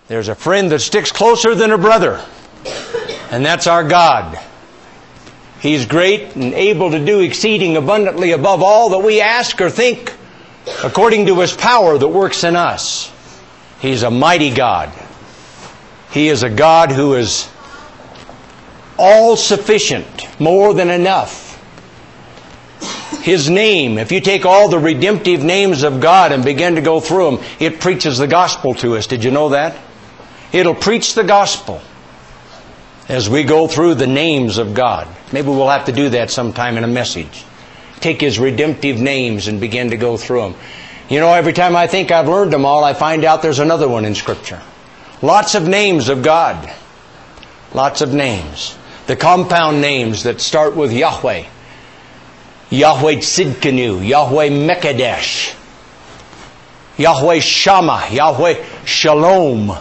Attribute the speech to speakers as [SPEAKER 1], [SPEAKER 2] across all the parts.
[SPEAKER 1] There's a friend that sticks closer than a brother, and that's our God. He's great and able to do exceeding abundantly above all that we ask or think, according to His power that works in us. He's a mighty God. He is a God who is all-sufficient, more than enough. His name, if you take all the redemptive names of God and begin to go through them, it preaches the gospel to us. Did you know that? It'll preach the gospel as we go through the names of God. Maybe we'll have to do that sometime in a message. Take His redemptive names and begin to go through them. You know, every time I think I've learned them all, I find out there's another one in Scripture. Lots of names of God. Lots of names. The compound names that start with Yahweh. Yahweh Tzidkenu, Yahweh Mekadesh, Yahweh Shammah, Yahweh Shalom,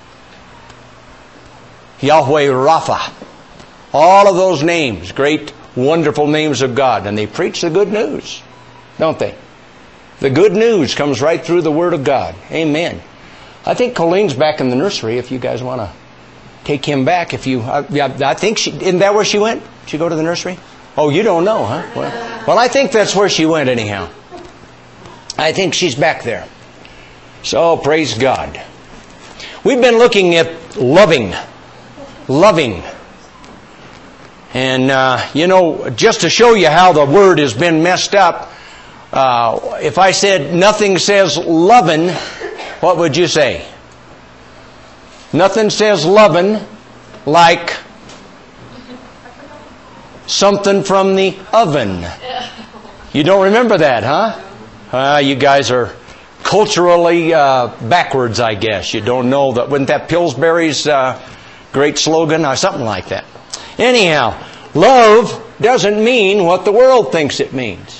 [SPEAKER 1] Yahweh Rapha. All of those names, great, wonderful names of God. And they preach the good news, don't they? The good news comes right through the Word of God. Amen. I think Colleen's back in the nursery if you guys want to take him back. If you, I think isn't that where she went? Did she go to the nursery? Oh, you don't know, huh? Well, I think that's where she went anyhow. I think she's back there. So, praise God. We've been looking at loving. Loving. And, you know, just to show you how the word has been messed up, if I said nothing says lovin', what would you say? Nothing says lovin' like something from the oven. You don't remember that, huh? You guys are culturally backwards, I guess. You don't know that. Wasn't that Pillsbury's great slogan or something like that? Anyhow, love doesn't mean what the world thinks it means.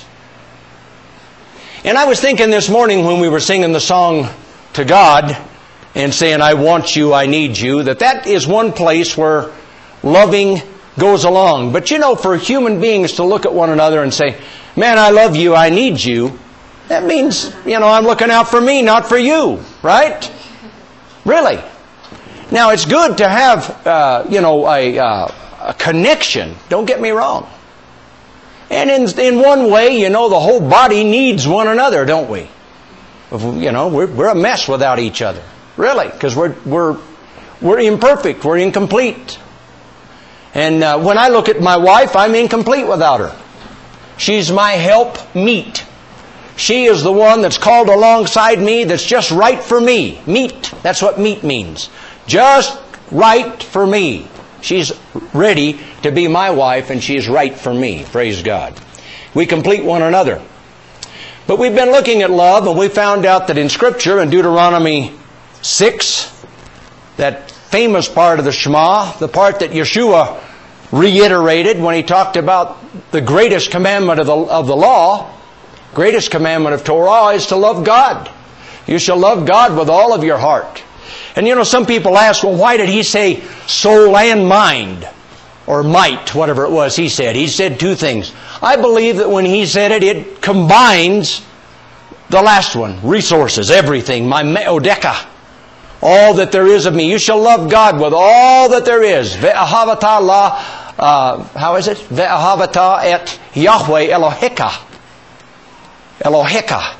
[SPEAKER 1] And I was thinking this morning when we were singing the song to God and saying, I want you, I need you, that is one place where loving goes along. But you know, for human beings to look at one another and say, man, I love you, I need you, that means, you know, I'm looking out for me, not for you. Right? Really. Now, it's good to have, you know, a connection. Don't get me wrong. And in one way, you know, the whole body needs one another, don't we? You know, we're a mess without each other. Really. Because we're imperfect. We're incomplete. And when I look at my wife, I'm incomplete without her. She's my help meet. She is the one that's called alongside me that's just right for me. Meet. That's what meet means. Just right for me. She's ready to be my wife and she's right for me. Praise God. We complete one another. But we've been looking at love and we found out that in Scripture, in Deuteronomy 6, that famous part of the Shema, the part that Yeshua reiterated when He talked about the greatest commandment of the law, greatest commandment of Torah is to love God. You shall love God with all of your heart. And you know, some people ask, well, why did He say soul and mind? Or might, whatever it was He said. He said two things. I believe that when He said it, it combines the last one. Resources, everything. My me'odeka. All that there is of me. You shall love God with all that there is. Ve'ahavata la, how is it? Ve'ahavata et Yahweh Eloheka. Eloheka.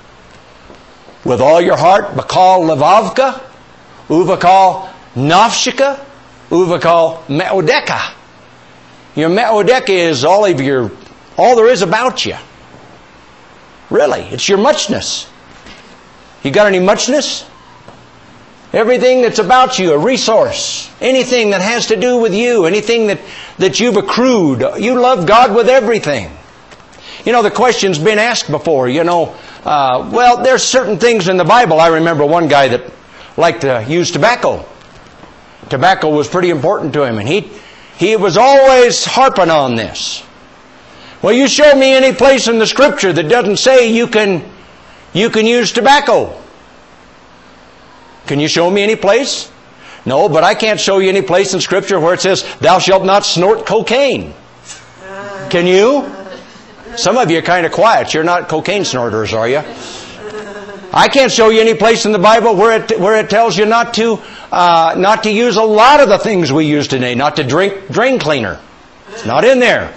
[SPEAKER 1] With all your heart. Bakal levavka. Uvakal nafshika. Uvakal me'odeka. Your me'odeka is all there is about you. Really. It's your muchness. You got any muchness? Everything that's about you, a resource. Anything that has to do with you. Anything that you've accrued. You love God with everything. You know, the question's been asked before. You know, well, there's certain things in the Bible. I remember one guy that liked to use tobacco. Tobacco was pretty important to him. And he was always harping on this. Well, you show me any place in the Scripture that doesn't say you can use tobacco. Can you show me any place? No, but I can't show you any place in Scripture where it says, thou shalt not snort cocaine. Can you? Some of you are kind of quiet. You're not cocaine snorters, are you? I can't show you any place in the Bible where it tells you not to use a lot of the things we use today, not to drink drain cleaner. It's not in there.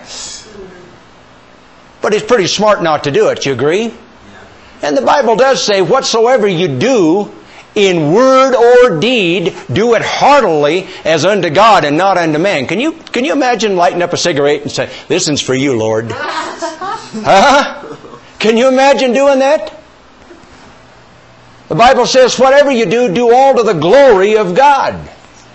[SPEAKER 1] But it's pretty smart not to do it, you agree? And the Bible does say, whatsoever you do in word or deed, do it heartily as unto God and not unto man. Can you imagine lighting up a cigarette and say, this one's for you, Lord? Huh? Can you imagine doing that? The Bible says, whatever you do, do all to the glory of God.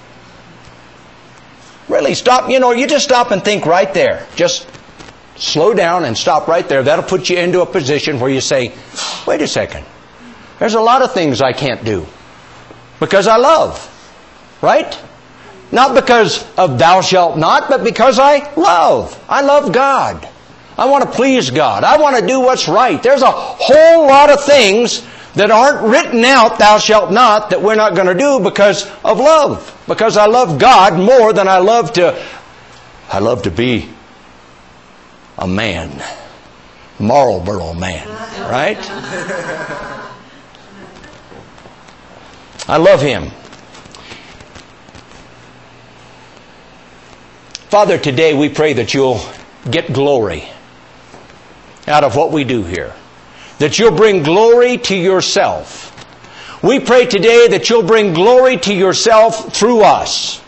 [SPEAKER 1] Really, stop, you just stop and think right there. Just slow down and stop right there. That'll put you into a position where you say, wait a second. There's a lot of things I can't do because I love. Right? Not because of thou shalt not, but because I love. I love God. I want to please God. I want to do what's right. There's a whole lot of things that aren't written out, thou shalt not, that we're not going to do because of love. Because I love God more than I love to be a man. Marlboro man. Right? I love Him. Father, today we pray that You'll get glory out of what we do here. That You'll bring glory to Yourself. We pray today that You'll bring glory to Yourself through us.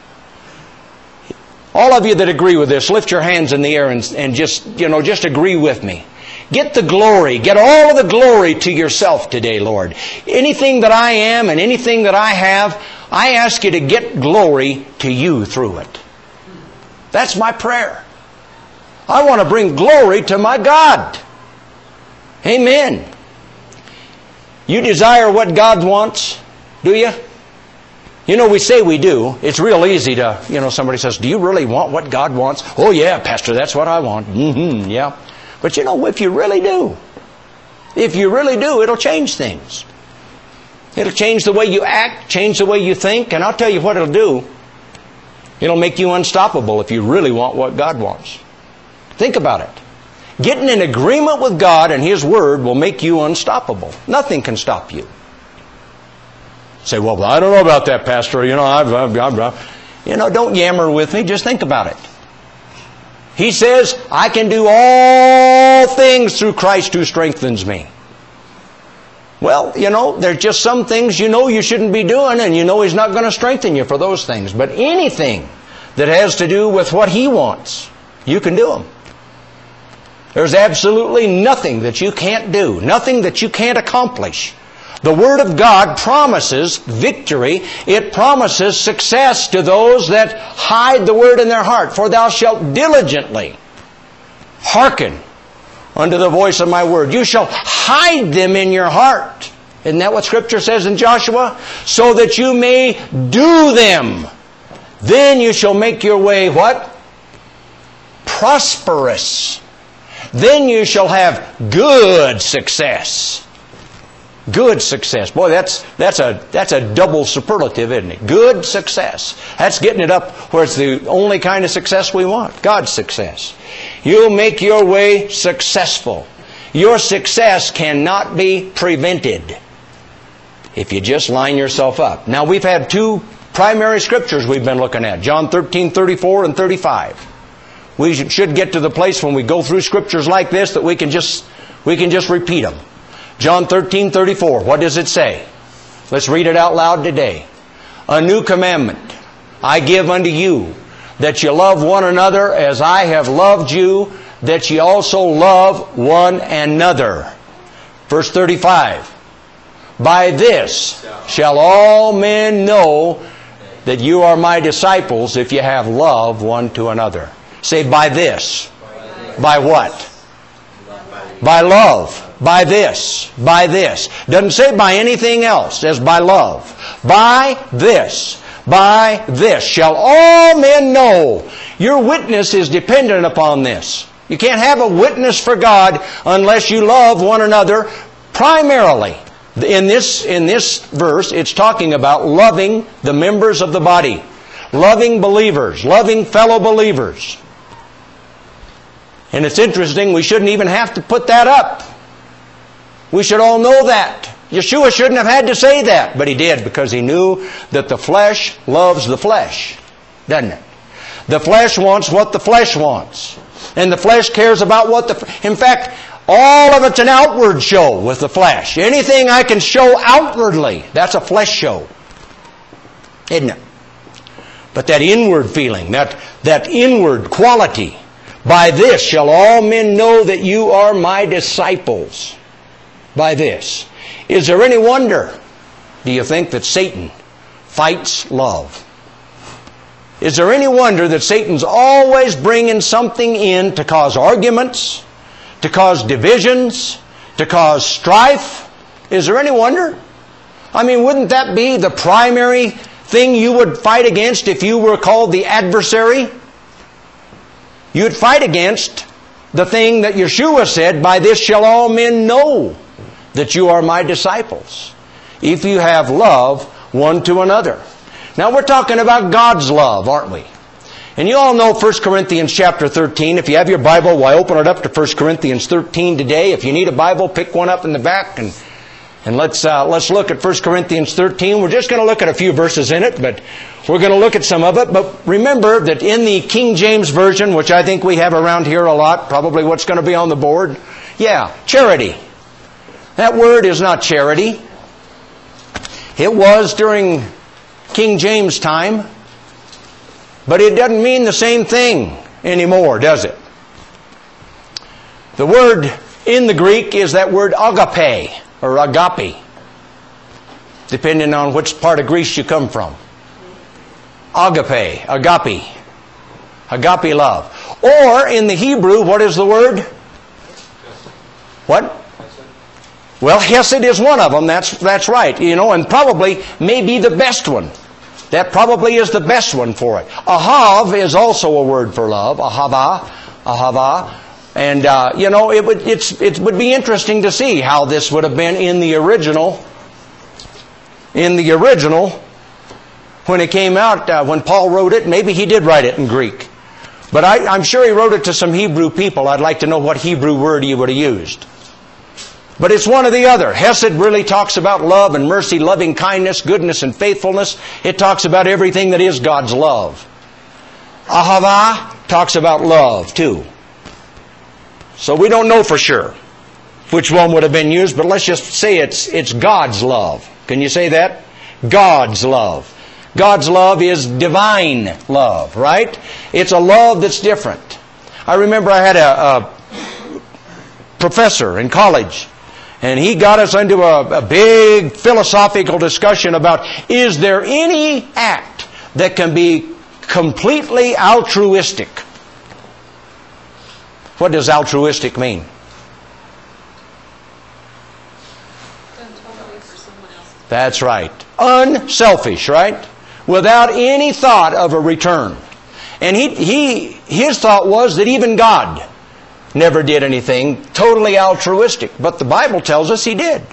[SPEAKER 1] All of you that agree with this, lift your hands in the air and just agree with me. Get the glory. Get all of the glory to Yourself today, Lord. Anything that I am and anything that I have, I ask You to get glory to You through it. That's my prayer. I want to bring glory to my God. Amen. You desire what God wants, do you? We say we do. It's real easy to, somebody says, do you really want what God wants? Oh yeah, Pastor, that's what I want. Yeah. But if you really do, it'll change things. It'll change the way you act, change the way you think, and I'll tell you what it'll do. It'll make you unstoppable if you really want what God wants. Think about it. Getting in agreement with God and His Word will make you unstoppable. Nothing can stop you. Say, well, I don't know about that, Pastor. Don't yammer with me. Just think about it. He says, I can do all things through Christ who strengthens me. Well, there's just some things you shouldn't be doing, and He's not going to strengthen you for those things. But anything that has to do with what He wants, you can do them. There's absolutely nothing that you can't do, nothing that you can't accomplish. The Word of God promises victory. It promises success to those that hide the Word in their heart. For thou shalt diligently hearken unto the voice of my word. You shall hide them in your heart. Isn't that what Scripture says in Joshua? So that you may do them. Then you shall make your way what? Prosperous. Then you shall have good success. Good success. Boy, that's a double superlative, isn't it? Good success. That's getting it up where it's the only kind of success we want. God's success. You'll make your way successful. Your success cannot be prevented if you just line yourself up. Now, we've had two primary scriptures we've been looking at. John 13:34 and 35. We should get to the place when we go through scriptures like this that we can just repeat them. John 13:34. What does it say? Let's read it out loud today. A new commandment I give unto you, that you love one another as I have loved you, that ye also love one another. Verse 35. By this shall all men know that you are my disciples, if you have love one to another. Say, by this. By what? By love. By this. By this. Doesn't say by anything else. It says by love. By this. By this shall all men know. Your witness is dependent upon this. You can't have a witness for God unless you love one another primarily. In this verse, it's talking about loving the members of the body. Loving believers. Loving fellow believers. And it's interesting, we shouldn't even have to put that up. We should all know that. Yeshua shouldn't have had to say that, but He did, because He knew that the flesh loves the flesh, doesn't it? The flesh wants what the flesh wants. And the flesh cares about what in fact, all of it's an outward show with the flesh. Anything I can show outwardly, that's a flesh show. Isn't it? But that inward feeling, that inward quality, by this shall all men know that you are my disciples. By this. Is there any wonder, do you think, that Satan fights love? Is there any wonder that Satan's always bringing something in to cause arguments, to cause divisions, to cause strife? Is there any wonder? I mean, wouldn't that be the primary thing you would fight against if you were called the adversary? You'd fight against the thing that Yeshua said, by this shall all men know that you are my disciples, if you have love one to another. Now we're talking about God's love, aren't we? And you all know 1 Corinthians chapter 13. If you have your Bible, why open it up to 1 Corinthians 13 today. If you need a Bible, pick one up in the back and let's look at 1 Corinthians 13. We're just going to look at a few verses in it, but we're going to look at some of it. But remember that in the King James Version, which I think we have around here a lot, probably what's going to be on the board, charity. That word is not charity. It was during King James time, but it doesn't mean the same thing anymore, does it? The word in the Greek is that word agape, or agape, depending on which part of Greece you come from. Agape love. Or in the Hebrew, what is the word? What? Well, hesed is one of them, that's right. And probably maybe the best one. That probably is the best one for it. Ahav is also a word for love. Ahava. And, it would be interesting to see how this would have been in the original, when it came out, when Paul wrote it. Maybe he did write it in Greek. But I'm sure he wrote it to some Hebrew people. I'd like to know what Hebrew word he would have used. But it's one or the other. Hesed really talks about love and mercy, loving kindness, goodness and faithfulness. It talks about everything that is God's love. Ahava talks about love too. So we don't know for sure which one would have been used, but let's just say it's God's love. Can you say that? God's love. God's love is divine love, right? It's a love that's different. I remember I had a professor in college, and he got us into a big philosophical discussion about, is there any act that can be completely altruistic? What does altruistic mean? That's right. Unselfish, right? Without any thought of a return. And his thought was that even God never did anything totally altruistic. But the Bible tells us He did.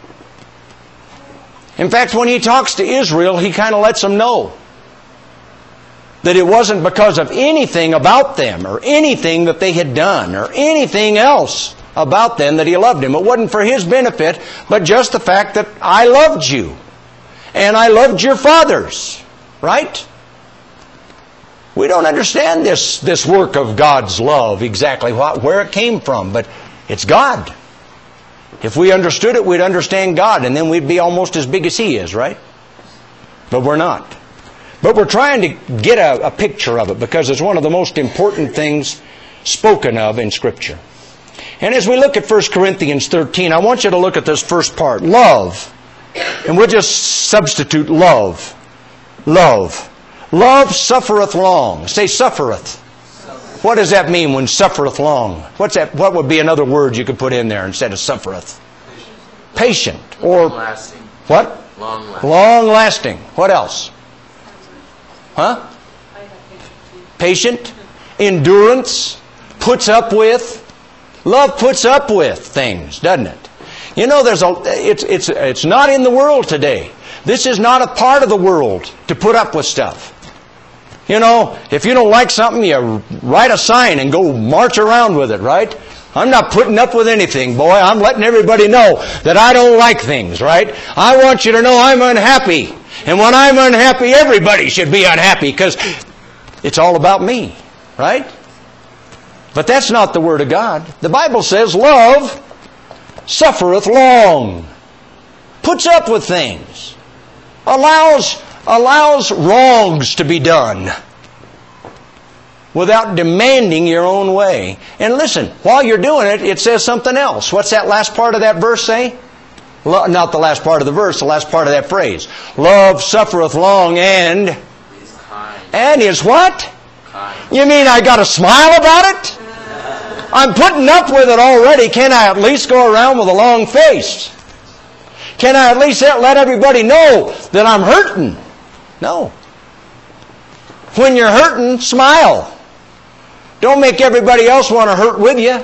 [SPEAKER 1] In fact, when He talks to Israel, He kind of lets them know that it wasn't because of anything about them or anything that they had done or anything else about them that He loved them. It wasn't for His benefit, but just the fact that I loved you and I loved your fathers. Right? We don't understand this work of God's love exactly where it came from, but it's God. If we understood it, we'd understand God, and then we'd be almost as big as He is, right? But we're not. But we're trying to get a picture of it because it's one of the most important things spoken of in Scripture. And as we look at 1 Corinthians 13, I want you to look at this first part, love. And we'll just substitute love. Love. Love suffereth long. Say suffereth. What does that mean when suffereth long? What's that? What would be another word you could put in there instead of suffereth? Patient. Or
[SPEAKER 2] long-lasting.
[SPEAKER 1] What?
[SPEAKER 2] Long-lasting.
[SPEAKER 1] Long-lasting. What else? Huh? Patient. Endurance. Puts up with. Love puts up with things, doesn't it? You know, it's not in the world today. This is not a part of the world to put up with stuff. You know, if you don't like something, you write a sign and go march around with it, right? I'm not putting up with anything, boy. I'm letting everybody know that I don't like things, right? I want you to know I'm unhappy. And when I'm unhappy, everybody should be unhappy because it's all about me, right? But that's not the Word of God. The Bible says love suffereth long, puts up with things, allows wrongs to be done without demanding your own way. And listen, while you're doing it, it says something else. What's that last part of that verse say? Not the last part of the verse, the last part of that phrase. Love suffereth long and is what? Kind. You mean I got to smile about it? I'm putting up with it already. Can I at least go around with a long face? Can I at least let everybody know that I'm hurting? No. When you're hurting, smile. Don't make everybody else want to hurt with you.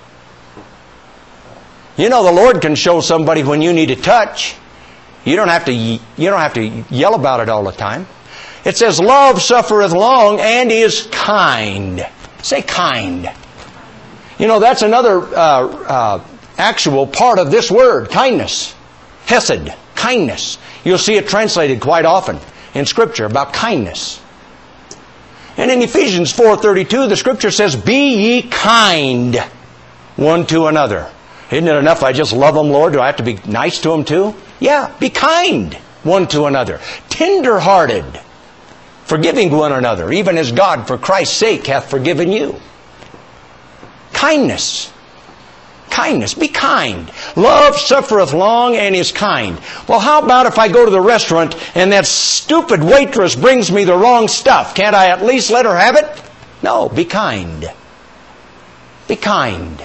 [SPEAKER 1] You know the Lord can show somebody when you need a touch. You don't have to yell about it all the time. It says, love suffereth long and is kind. Say kind. You know, that's another actual part of this word, kindness. Hesed, kindness. You'll see it translated quite often in Scripture about kindness. And in Ephesians 4:32, the Scripture says, be ye kind one to another. Isn't it enough I just love them, Lord? Do I have to be nice to them too? Yeah, be kind one to another. Tender-hearted, forgiving one another, even as God for Christ's sake hath forgiven you. Kindness. Kindness. Be kind. Love suffereth long and is kind. Well, how about if I go to the restaurant and that stupid waitress brings me the wrong stuff? Can't I at least let her have it? No, be kind. Be kind.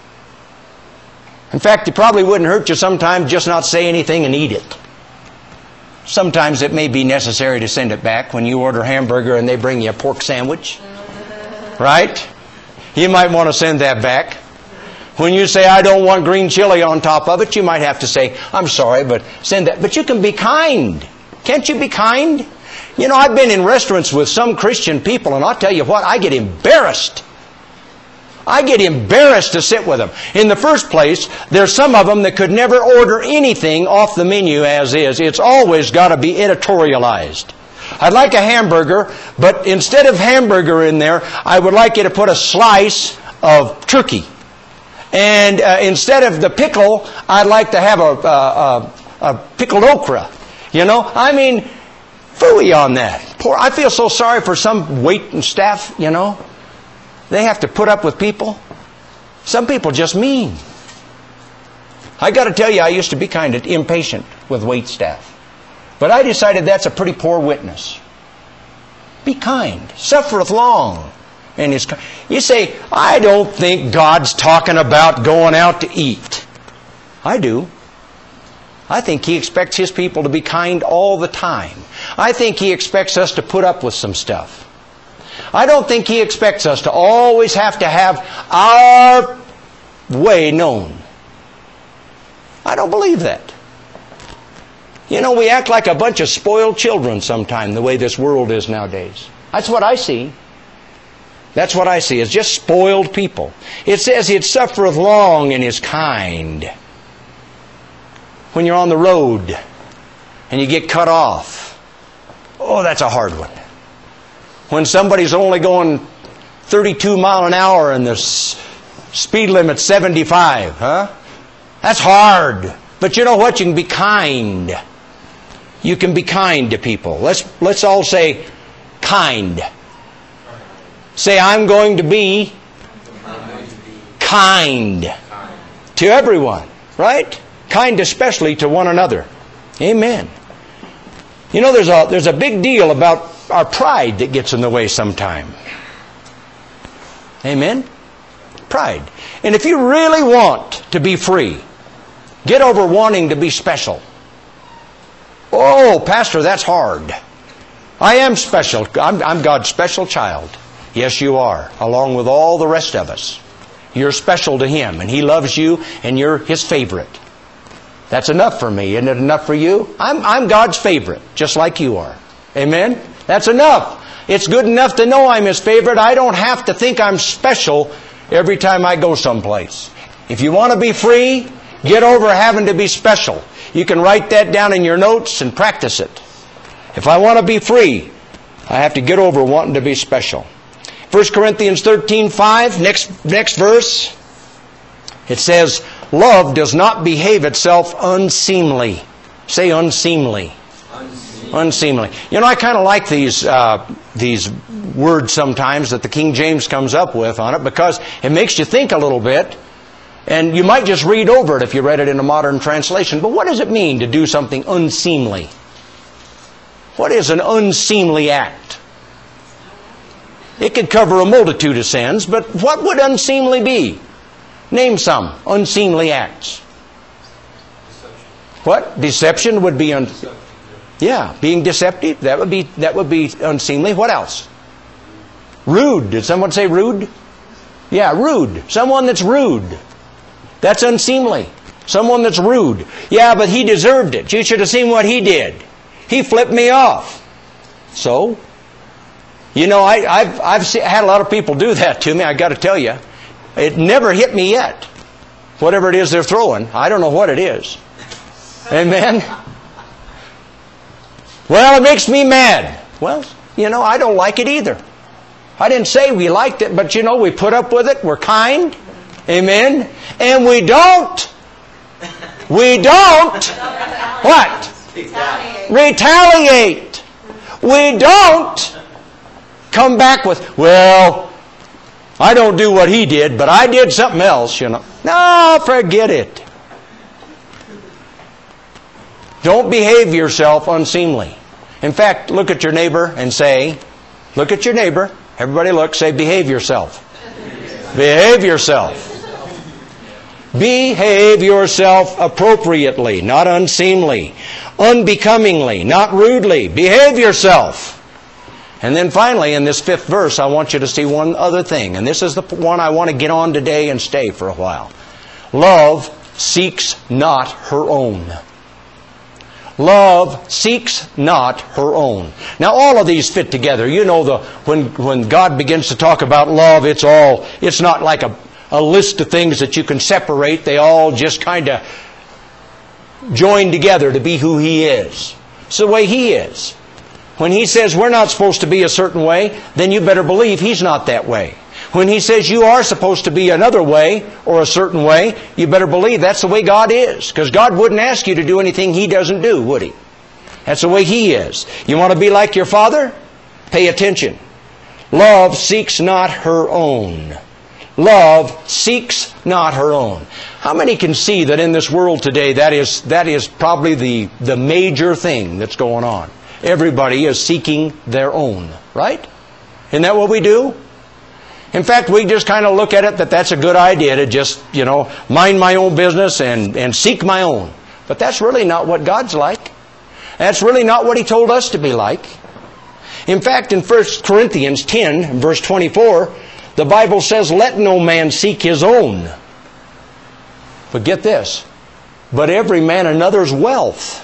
[SPEAKER 1] In fact, it probably wouldn't hurt you sometimes just not say anything and eat it. Sometimes it may be necessary to send it back when you order a hamburger and they bring you a pork sandwich. Right? You might want to send that back. When you say, I don't want green chili on top of it, you might have to say, I'm sorry, but send that. But you can be kind. Can't you be kind? You know, I've been in restaurants with some Christian people, and I'll tell you what, I get embarrassed. I get embarrassed to sit with them. In the first place, there's some of them that could never order anything off the menu as is. It's always got to be editorialized. I'd like a hamburger, but instead of hamburger in there, I would like you to put a slice of turkey. And instead of the pickle, I'd like to have a pickled okra. You know, I mean, phooey on that. I feel so sorry for some wait and staff, you know. They have to put up with people. Some people just mean. I got to tell you, I used to be kind of impatient with wait staff. But I decided that's a pretty poor witness. Be kind. Suffereth long. And is kind. You say, I don't think God's talking about going out to eat. I do. I think He expects His people to be kind all the time. I think He expects us to put up with some stuff. I don't think He expects us to always have to have our way known. I don't believe that. You know, we act like a bunch of spoiled children sometimes, the way this world is nowadays. That's what I see. That's what I see. It's just spoiled people. It says, it suffereth long and is kind. When you're on the road and you get cut off, oh, that's a hard one. When somebody's only going 32 miles an hour and the speed limit's 75, huh? That's hard. But you know what? You can be kind. You can be kind to people. Let's all say kind. Say, I'm going to be kind to everyone. Right? Kind especially to one another. Amen. You know, there's a big deal about our pride that gets in the way sometime. Amen? Pride. And if you really want to be free, get over wanting to be special. Oh, Pastor, that's hard. I am special. I'm God's special child. Yes, you are, along with all the rest of us. You're special to Him, and He loves you, and you're His favorite. That's enough for me. Isn't it enough for you? I'm God's favorite, just like you are. Amen? That's enough. It's good enough to know I'm His favorite. I don't have to think I'm special every time I go someplace. If you want to be free, get over having to be special. You can write that down in your notes and practice it. If I want to be free, I have to get over wanting to be special. 1 Corinthians 13:5, next verse. It says, love does not behave itself unseemly. Say unseemly. Unseemly. You know, I kind of like these words sometimes that the King James comes up with on it, because it makes you think a little bit. And you might just read over it if you read it in a modern translation. But what does it mean to do something unseemly? What is an unseemly act? It could cover a multitude of sins, but what would unseemly be? Name some unseemly acts. What? Deception would be yeah, being deceptive. That would be unseemly. What else? Rude. Did someone say rude? Yeah, rude. Someone that's rude. That's unseemly. Someone that's rude. Yeah, but he deserved it. You should have seen what he did. He flipped me off. So, you know, I've had a lot of people do that to me. I got to tell you, it never hit me yet. Whatever it is they're throwing, I don't know what it is. Amen. Well, it makes me mad. Well, you know, I don't like it either. I didn't say we liked it, but you know, we put up with it. We're kind. Amen. And we don't what? Retaliate. We don't come back with, well, I don't do what he did, but I did something else, you know. No, forget it. Don't behave yourself unseemly. In fact, look at your neighbor and say, look at your neighbor. Everybody look, say, behave yourself. Behave yourself. Behave yourself appropriately, not unseemly. Unbecomingly, not rudely. Behave yourself. And then finally, in this 5th verse, I want you to see one other thing. And this is the one I want to get on today and stay for a while. Love seeks not her own. Love seeks not her own. Now, all of these fit together. You know, when God begins to talk about love, it's not like a list of things that you can separate. They all just kind of join together to be who He is. It's the way He is. When He says we're not supposed to be a certain way, then you better believe He's not that way. When He says you are supposed to be another way or a certain way, you better believe that's the way God is. Because God wouldn't ask you to do anything He doesn't do, would He? That's the way He is. You want to be like your Father? Pay attention. Love seeks not her own. Love seeks not her own. How many can see that in this world today that is probably the major thing that's going on? Everybody is seeking their own, right? Isn't that what we do? In fact, we just kind of look at it that that's a good idea to just, you know, mind my own business and seek my own. But that's really not what God's like. That's really not what He told us to be like. In fact, in 1 Corinthians 10, verse 24, the Bible says, let no man seek his own. But get this, but every man another's wealth.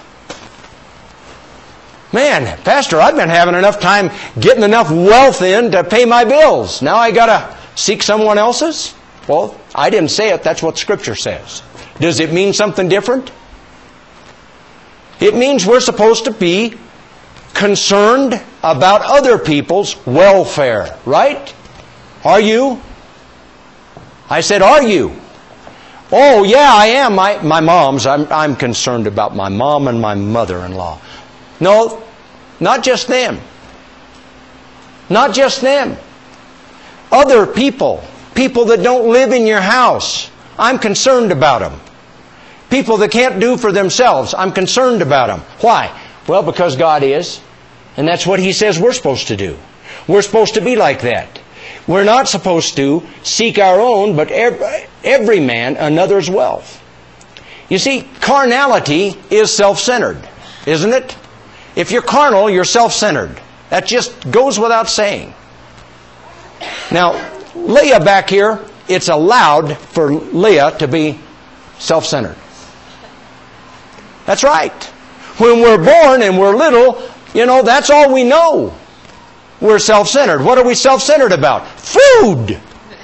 [SPEAKER 1] Man, Pastor, I've been having enough time getting enough wealth in to pay my bills. Now I got to seek someone else's? Well, I didn't say it. That's what Scripture says. Does it mean something different? It means we're supposed to be concerned about other people's welfare, right? Are you? I said, are you? Oh, yeah, I am. My mom's. I'm concerned about my mom and my mother-in-law. No, not just them. Not just them. Other people. People that don't live in your house. I'm concerned about them. People that can't do for themselves. I'm concerned about them. Why? Well, because God is. And that's what He says we're supposed to do. We're supposed to be like that. We're not supposed to seek our own, but every man another's wealth. You see, carnality is self-centered, isn't it? If you're carnal, you're self-centered. That just goes without saying. Now, Leah back here, it's allowed for Leah to be self-centered. That's right. When we're born and we're little, you know, that's all we know. We're self-centered. What are we self-centered about? Food!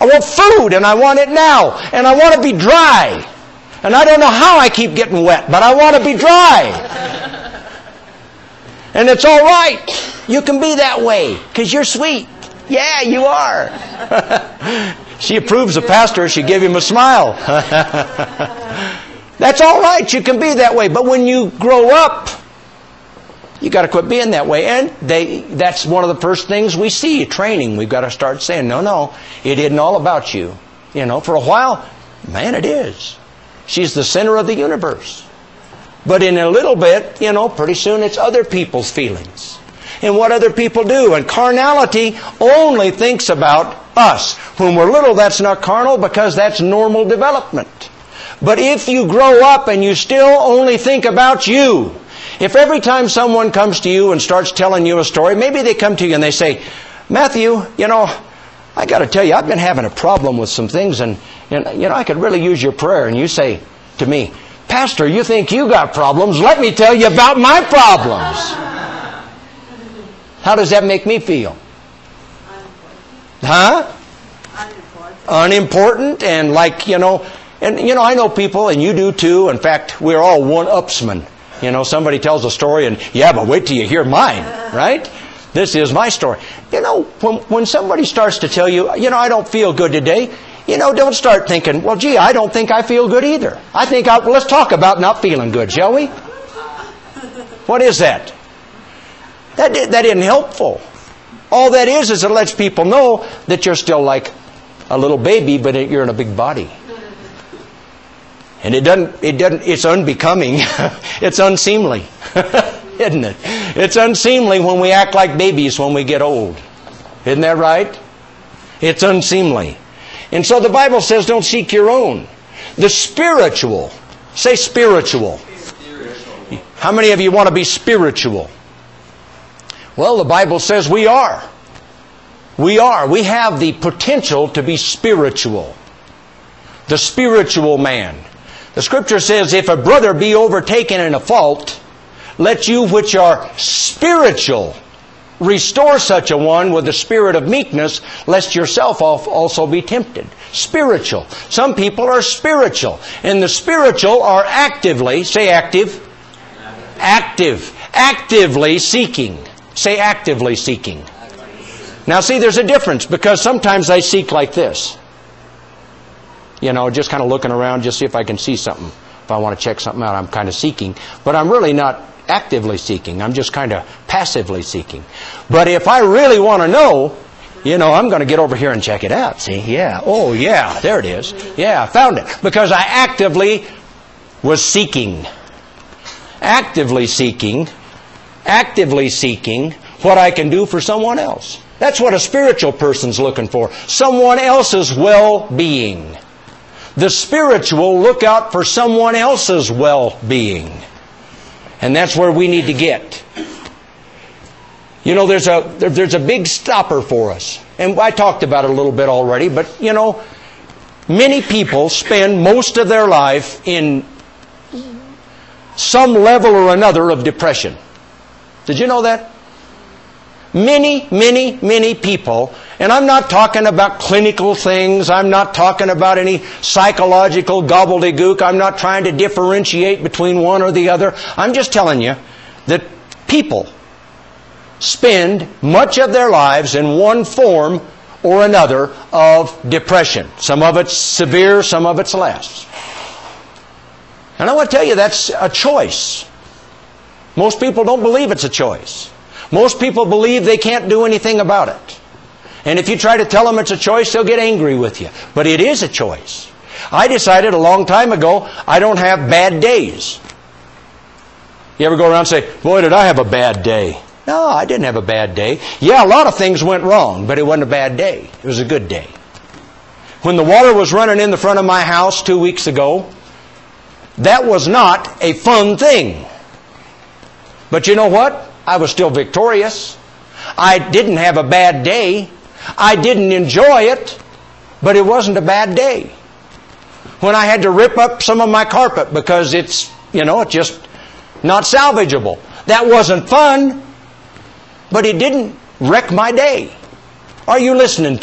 [SPEAKER 1] I want food, and I want it now. And I want to be dry. And I don't know how I keep getting wet, but I want to be dry. And it's all right. You can be that way, because you're sweet. Yeah, you are. She approves the pastor. She gave him a smile. That's all right. You can be that way. But when you grow up, you got to quit being that way. And that's one of the first things we see, training. We've got to start saying, no, it isn't all about you. For a while, man, it is. She's the center of the universe. But in a little bit, pretty soon it's other people's feelings. And what other people do. And carnality only thinks about us. When we're little, that's not carnal because that's normal development. But if you grow up and you still only think about you, if every time someone comes to you and starts telling you a story, maybe they come to you and they say, Matthew, I got to tell you, I've been having a problem with some things and I could really use your prayer. And you say to me, Pastor, you think you got problems? Let me tell you about my problems. How does that make me feel? Huh? Unimportant and I know people, and you do too. In fact, we're all one-upsmen. Somebody tells a story and, yeah, but wait till you hear mine, right? This is my story. When somebody starts to tell you, I don't feel good today, don't start thinking, well, gee, I don't think I feel good either. Let's talk about not feeling good, shall we? What is that? That isn't helpful. All that is it lets people know that you're still like a little baby, but you're in a big body. And it's unbecoming. It's unseemly. Isn't it? It's unseemly when we act like babies when we get old. Isn't that right? It's unseemly. And so the Bible says don't seek your own. The spiritual. Say spiritual. How many of you want to be spiritual? Well, the Bible says we are. We are. We have the potential to be spiritual. The spiritual man. The Scripture says, if a brother be overtaken in a fault, let you which are spiritual restore such a one with the spirit of meekness, lest yourself also be tempted. Spiritual. Some people are spiritual. And the spiritual are actively, say active, actively seeking. Say actively seeking. Now see, there's a difference, because sometimes I seek like this. Just kind of looking around, just see if I can see something. If I want to check something out, I'm kind of seeking. But I'm really not actively seeking. I'm just kind of passively seeking. But if I really want to know, I'm going to get over here and check it out. See? Yeah. Oh, yeah. There it is. Yeah, I found it. Because I actively was seeking. Actively seeking what I can do for someone else. That's what a spiritual person's looking for. Someone else's well-being. The spiritual look out for someone else's well-being. And that's where we need to get. There's a big stopper for us. And I talked about it a little bit already, but many people spend most of their life in some level or another of depression. Did you know that? Many people, and I'm not talking about clinical things, I'm not talking about any psychological gobbledygook, I'm not trying to differentiate between one or the other. I'm just telling you that people spend much of their lives in one form or another of depression. Some of it's severe, some of it's less. And I want to tell you, that's a choice. Most people don't believe it's a choice. Most people believe they can't do anything about it. And if you try to tell them it's a choice, they'll get angry with you. But it is a choice. I decided a long time ago, I don't have bad days. You ever go around and say, boy, did I have a bad day? No, I didn't have a bad day. Yeah, a lot of things went wrong, but it wasn't a bad day. It was a good day. When the water was running in the front of my house 2 weeks ago, that was not a fun thing. But you know what? I was still victorious. I didn't have a bad day. I didn't enjoy it, but it wasn't a bad day. When I had to rip up some of my carpet because it's just not salvageable. That wasn't fun, but it didn't wreck my day. Are you listening to me?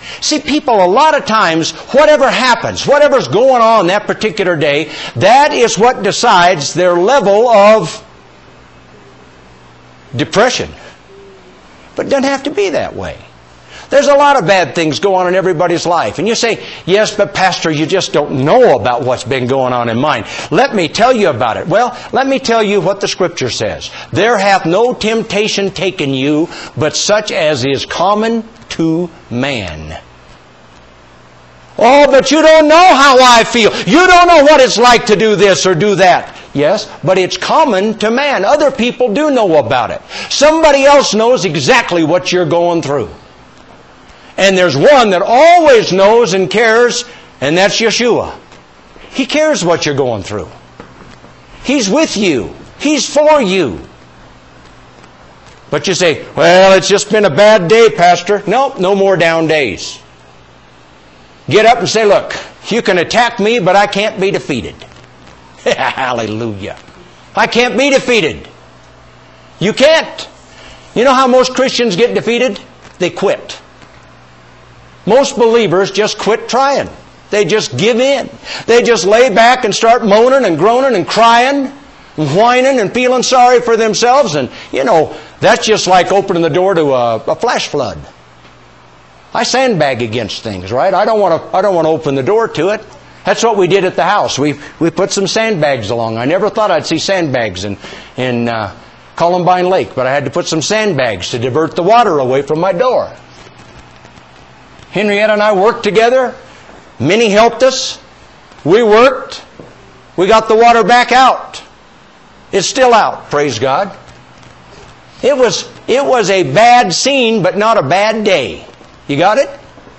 [SPEAKER 1] See, people, a lot of times, whatever happens, whatever's going on that particular day, that is what decides their level of depression. But it doesn't have to be that way. There's a lot of bad things going on in everybody's life. And you say, yes, but Pastor, you just don't know about what's been going on in mine. Let me tell you about it. Well, let me tell you what the Scripture says. There hath no temptation taken you, but such as is common to man. Oh, but you don't know how I feel. You don't know what it's like to do this or do that. Yes, but it's common to man. Other people do know about it. Somebody else knows exactly what you're going through. And there's one that always knows and cares, and that's Yeshua. He cares what you're going through. He's with you. He's for you. But you say, well, it's just been a bad day, Pastor. Nope, no more down days. Get up and say, look, you can attack me, but I can't be defeated. Hallelujah. I can't be defeated. You can't. You know how most Christians get defeated? They quit. Most believers just quit trying. They just give in. They just lay back and start moaning and groaning and crying and whining and feeling sorry for themselves. And, you know, that's just like opening the door to a flash flood. I sandbag against things, right? I don't want to open the door to it. That's what we did at the house. We put some sandbags along. I never thought I'd see sandbags in Columbine Lake, but I had to put some sandbags to divert the water away from my door. Henrietta and I worked together. Minnie helped us. We worked. We got the water back out. It's still out, praise God. It was a bad scene, but not a bad day. You got it?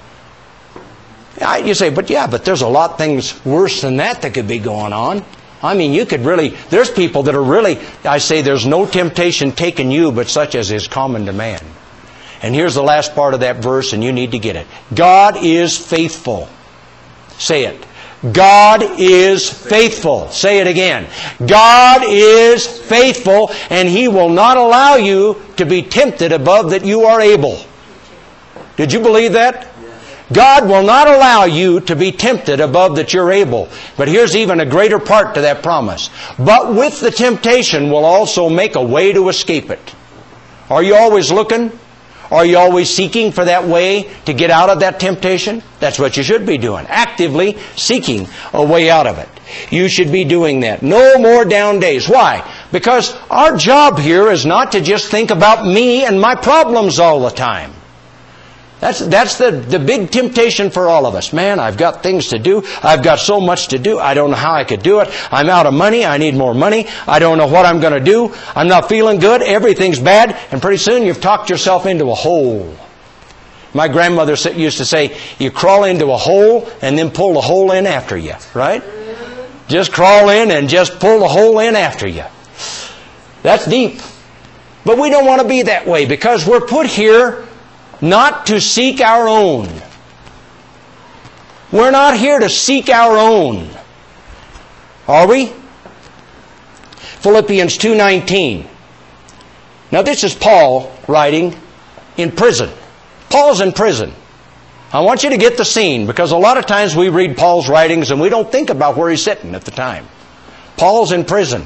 [SPEAKER 1] You say, but there's a lot of things worse than that could be going on. I mean, there's people that are really, I say, there's no temptation taken you, but such as is common to man. And here's the last part of that verse, and you need to get it. God is faithful. Say it. God is faithful. Say it again. God is faithful, and He will not allow you to be tempted above that you are able. Did you believe that? God will not allow you to be tempted above that you're able. But here's even a greater part to that promise. But with the temptation will also make a way to escape it. Are you always looking? Are you always seeking for that way to get out of that temptation? That's what you should be doing. Actively seeking a way out of it. You should be doing that. No more down days. Why? Because our job here is not to just think about me and my problems all the time. That's the big temptation for all of us. Man, I've got things to do. I've got so much to do. I don't know how I could do it. I'm out of money. I need more money. I don't know what I'm going to do. I'm not feeling good. Everything's bad. And pretty soon you've talked yourself into a hole. My grandmother used to say, you crawl into a hole and then pull the hole in after you. Right? Just crawl in and just pull the hole in after you. That's deep. But we don't want to be that way because we're put here not to seek our own. We're not here to seek our own. Are we? Philippians 2:19. Now this is Paul writing in prison. Paul's in prison. I want you to get the scene because a lot of times we read Paul's writings and we don't think about where he's sitting at the time. Paul's in prison.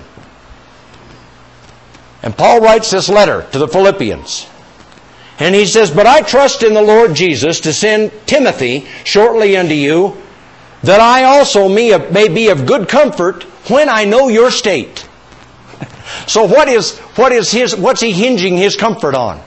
[SPEAKER 1] And Paul writes this letter to the Philippians. And he says, but I trust in the Lord Jesus to send Timothy shortly unto you, that I also may be of good comfort when I know your state. So what's he hinging his comfort on?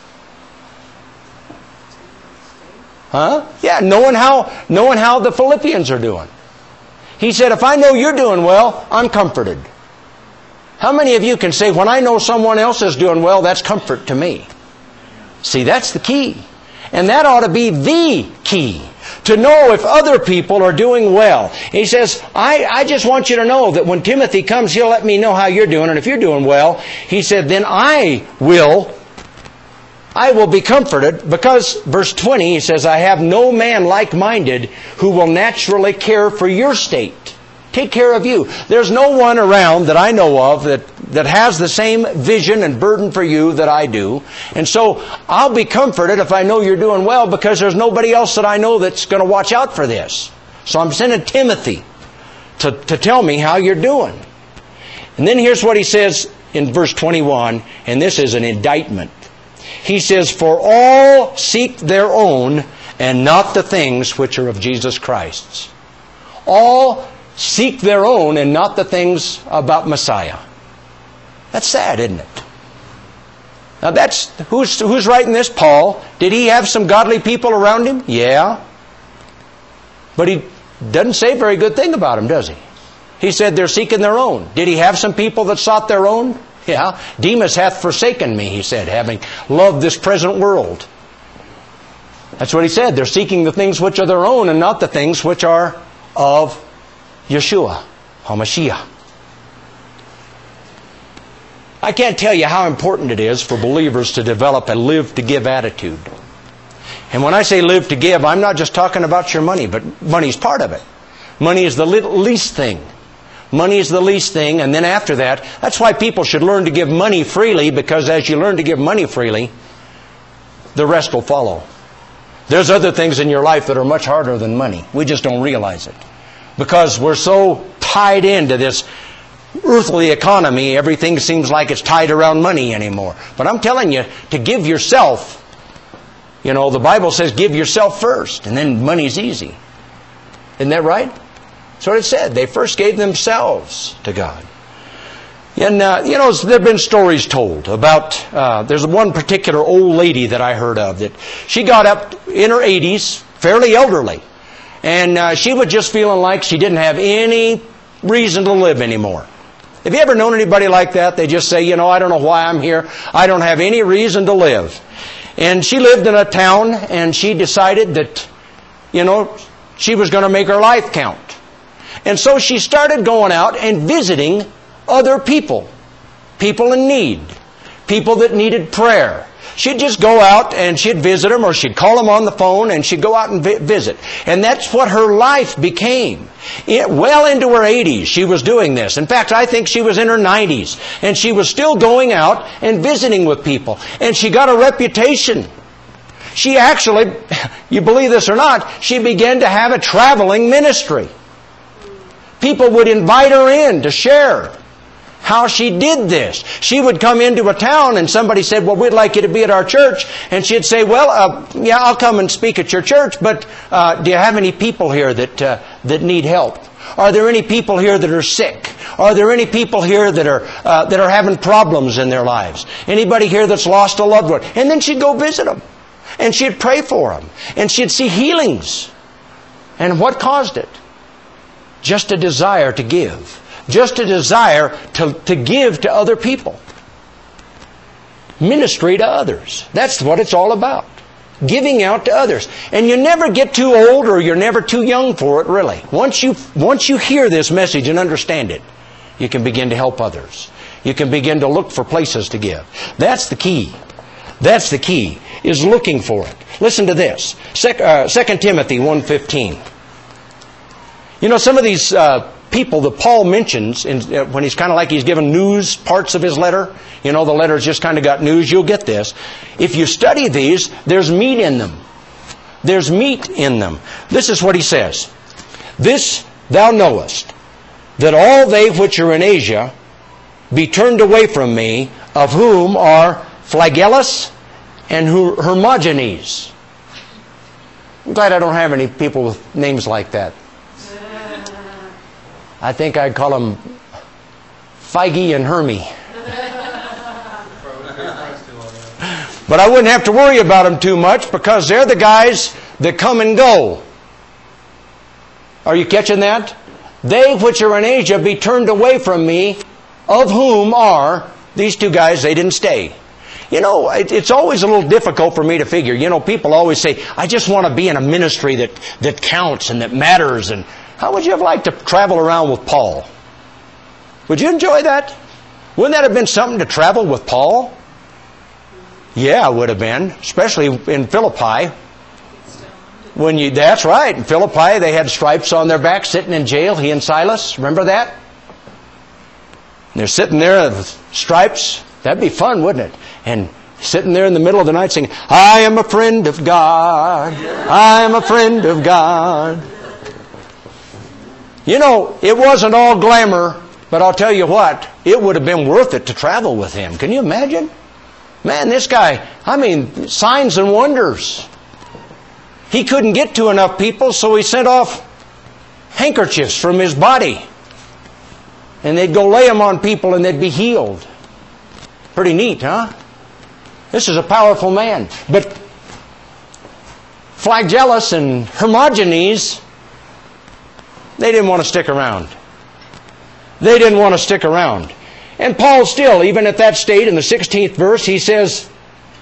[SPEAKER 1] Huh? Yeah, knowing how the Philippians are doing. He said, if I know you're doing well, I'm comforted. How many of you can say, when I know someone else is doing well, that's comfort to me? See, that's the key. And that ought to be the key. To know if other people are doing well. He says, I just want you to know that when Timothy comes, he'll let me know how you're doing. And if you're doing well, he said, then I will be comforted. Because, verse 20, he says, I have no man like-minded who will naturally care for your state. Take care of you. There's no one around that I know of that has the same vision and burden for you that I do. And so I'll be comforted if I know you're doing well, because there's nobody else that I know that's going to watch out for this. So I'm sending Timothy to tell me how you're doing. And then here's what he says in verse 21, and this is an indictment. He says, "For all seek their own, and not the things which are of Jesus Christ's." All seek their own and not the things about Messiah. That's sad, isn't it? Now that's who's writing this? Paul. Did he have some godly people around him? Yeah. But he doesn't say a very good thing about them, does he? He said they're seeking their own. Did he have some people that sought their own? Yeah. "Demas hath forsaken me," he said, "having loved this present world." That's what he said. They're seeking the things which are their own and not the things which are of Yeshua, HaMashiach. I can't tell you how important it is for believers to develop a live-to-give attitude. And when I say live to give, I'm not just talking about your money, but money's part of it. Money is the least thing. Money is the least thing, and then after that, that's why people should learn to give money freely, because as you learn to give money freely, the rest will follow. There's other things in your life that are much harder than money. We just don't realize it. Because we're so tied into this earthly economy, everything seems like it's tied around money anymore. But I'm telling you, to give yourself, the Bible says give yourself first, and then money's easy. Isn't that right? That's what it said. They first gave themselves to God. And, there have been stories told about, there's one particular old lady that I heard of that she got up in her 80s, fairly elderly. And she was just feeling like she didn't have any reason to live anymore. Have you ever known anybody like that? They just say, I don't know why I'm here. I don't have any reason to live. And she lived in a town, and she decided that, she was going to make her life count. And so she started going out and visiting other people in need, people that needed prayer. She'd just go out and she'd visit them, or she'd call them on the phone, and she'd go out and visit. And that's what her life became. Well into her 80s, she was doing this. In fact, I think she was in her 90s. And she was still going out and visiting with people. And she got a reputation. She actually, you believe this or not, she began to have a traveling ministry. People would invite her in to share how she did this. She would come into a town and somebody said, "Well, we'd like you to be at our church." And she'd say, "Well, yeah, I'll come and speak at your church, but do you have any people here that need help? Are there any people here that are sick? Are there any people here that are having problems in their lives? Anybody here that's lost a loved one?" And then she'd go visit them. And she'd pray for them. And she'd see healings. And what caused it? Just a desire to give. Just a desire to give to other people. Ministry to others. That's what it's all about. Giving out to others. And you never get too old, or you're never too young for it, really. Once you hear this message and understand it, you can begin to help others. You can begin to look for places to give. That's the key. That's the key, is looking for it. Listen to this. 2 Timothy 1:15. Some of these people that Paul mentions when he's kind of like he's giving news parts of his letter. The letter's just kind of got news. You'll get this. If you study these, there's meat in them. There's meat in them. This is what he says. "This thou knowest, that all they which are in Asia be turned away from me, of whom are Phygellus and Hermogenes." I'm glad I don't have any people with names like that. I think I'd call them Feige and Hermie. But I wouldn't have to worry about them too much, because they're the guys that come and go. Are you catching that? "They which are in Asia be turned away from me, of whom are," these two guys, they didn't stay. It's always a little difficult for me to figure. People always say, "I just want to be in a ministry that counts and that matters." And how would you have liked to travel around with Paul? Would you enjoy that? Wouldn't that have been something to travel with Paul? Yeah, it would have been, especially in Philippi. That's right. In Philippi, they had stripes on their back, sitting in jail. He and Silas, remember that? And they're sitting there with stripes. That'd be fun, wouldn't it? And sitting there in the middle of the night singing, I am a friend of God. I am a friend of God. You know, it wasn't all glamour, but I'll tell you what, it would have been worth it to travel with him. Can you imagine? Man, this guy, signs and wonders. He couldn't get to enough people, so he sent off handkerchiefs from his body. And they'd go lay them on people and they'd be healed. Pretty neat, huh? This is a powerful man. But Phygellus and Hermogenes, they didn't want to stick around. They didn't want to stick around. And Paul still, even at that state, in the 16th verse, he says,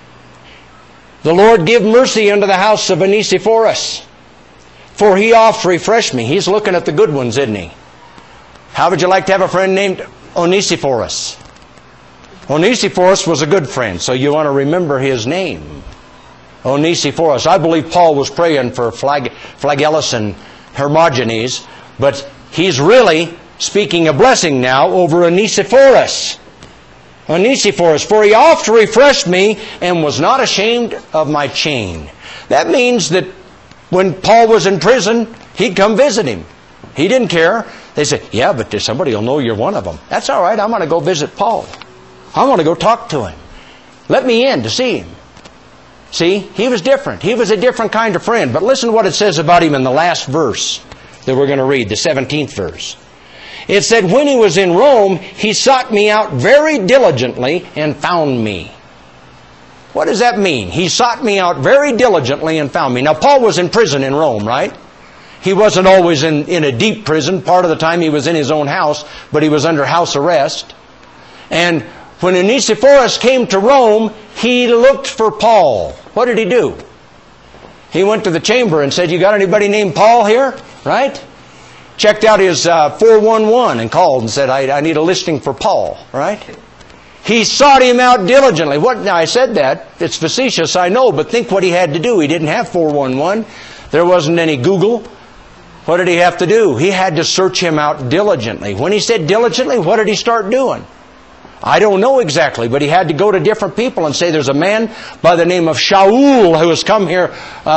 [SPEAKER 1] the Lord give mercy unto the house of Onesiphorus, for he oft refreshed me. He's looking at the good ones, isn't he? How would you like to have a friend named Onesiphorus? Onesiphorus was a good friend, so you want to remember his name. Onesiphorus. I believe Paul was praying for Phygellus and Hermogenes, but he's really speaking a blessing now over Onesiphorus. Onesiphorus, for he oft refreshed me and was not ashamed of my chain. That means that when Paul was in prison, he'd come visit him. He didn't care. They said, yeah, but somebody will know you're one of them. That's all right. I'm going to go visit Paul. I want to go talk to him. Let me in to see him. See, he was different. He was a different kind of friend. But listen to what it says about him in the last verse that we're going to read, the 17th verse. It said, when he was in Rome, he sought me out very diligently and found me. What does that mean? He sought me out very diligently and found me. Now, Paul was in prison in Rome, right? He wasn't always in a deep prison. Part of the time he was in his own house, but he was under house arrest. And when Onesiphorus came to Rome, he looked for Paul. What did he do? He went to the chamber and said, you got anybody named Paul here? Right? Checked out his 411 and called and said, I need a listing for Paul. Right? He sought him out diligently. Now, I said that. It's facetious, I know, but think what he had to do. He didn't have 411. There wasn't any Google. What did he have to do? He had to search him out diligently. When he said diligently, what did he start doing? I don't know exactly, but he had to go to different people and say, there's a man by the name of Shaul who has come here.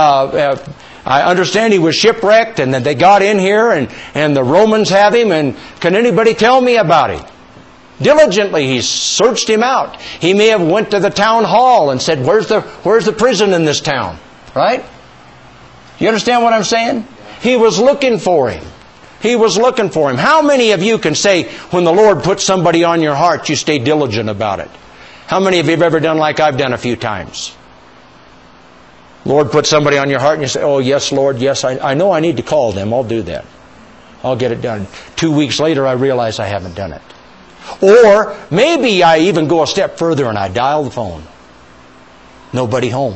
[SPEAKER 1] I understand he was shipwrecked and that they got in here and the Romans have him, and can anybody tell me about him? Diligently he searched him out. He may have went to the town hall and said, where's the prison in this town? Right? You understand what I'm saying? He was looking for him. He was looking for him. How many of you can say, when the Lord puts somebody on your heart, you stay diligent about it? How many of you have ever done like I've done a few times? Lord put somebody on your heart and you say, oh, yes, Lord, yes, I know I need to call them. I'll do that. I'll get it done. 2 weeks later, I realize I haven't done it. Or maybe I even go a step further and I dial the phone. Nobody home.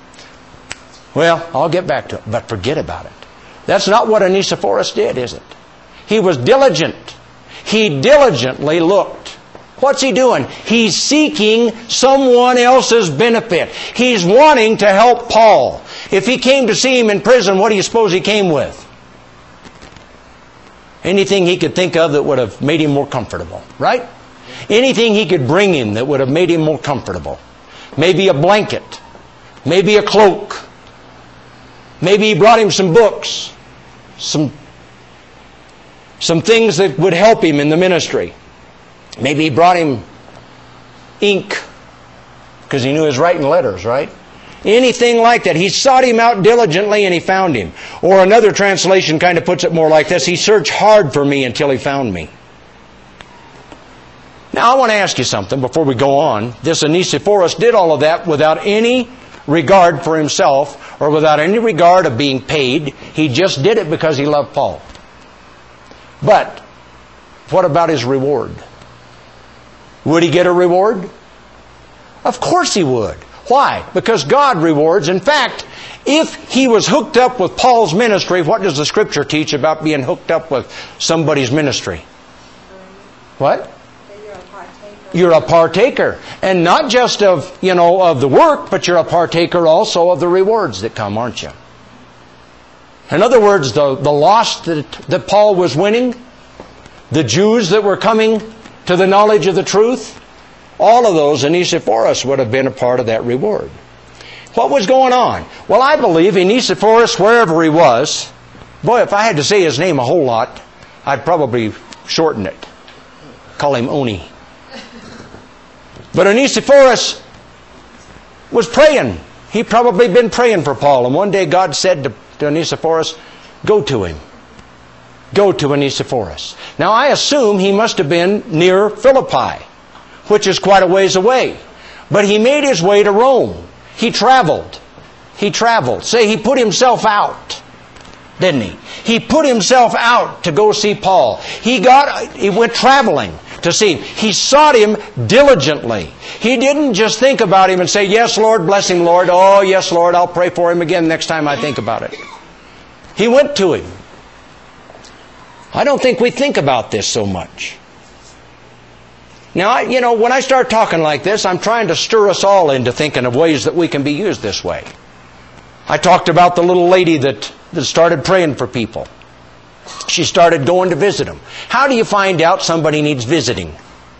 [SPEAKER 1] Well, I'll get back to it, but forget about it. That's not what Onesiphorus did, is it? He was diligent. He diligently looked. What's he doing? He's seeking someone else's benefit. He's wanting to help Paul. If he came to see him in prison, what do you suppose he came with? Anything he could think of that would have made him more comfortable, right? Anything he could bring him that would have made him more comfortable. Maybe a blanket. Maybe a cloak. Maybe he brought him some books. Some things that would help him in the ministry. Maybe he brought him ink because he knew his writing letters, right? Anything like that. He sought him out diligently and he found him. Or another translation kind of puts it more like this. He searched hard for me until he found me. Now I want to ask you something before we go on. This Onesiphorus did all of that without any regard for himself or without any regard of being paid. He just did it because he loved Paul. But what about his reward? Would he get a reward? Of course he would. Why? Because God rewards. In fact, if he was hooked up with Paul's ministry, what does the Scripture teach about being hooked up with somebody's ministry? What? You're a partaker. And not just of the work, but you're a partaker also of the rewards that come, aren't you? In other words, the lost that Paul was winning, the Jews that were coming to the knowledge of the truth, all of those, Onesiphorus would have been a part of that reward. What was going on? Well, I believe Onesiphorus, wherever he was, boy, if I had to say his name a whole lot, I'd probably shorten it. Call him Oni. But Onesiphorus was praying. He'd probably been praying for Paul. And one day God said to Onesiphorus, go to him. Go to Onesiphorus. Now I assume he must have been near Philippi, which is quite a ways away. But he made his way to Rome. He traveled. He traveled. Say, he put himself out, didn't he? He put himself out to go see Paul. He went traveling to see him. He sought him diligently. He didn't just think about him and say, yes, Lord, bless him, Lord. Oh, yes, Lord, I'll pray for him again next time I think about it. He went to him. I don't think we think about this so much. Now, when I start talking like this, I'm trying to stir us all into thinking of ways that we can be used this way. I talked about the little lady that started praying for people. She started going to visit them. How do you find out somebody needs visiting?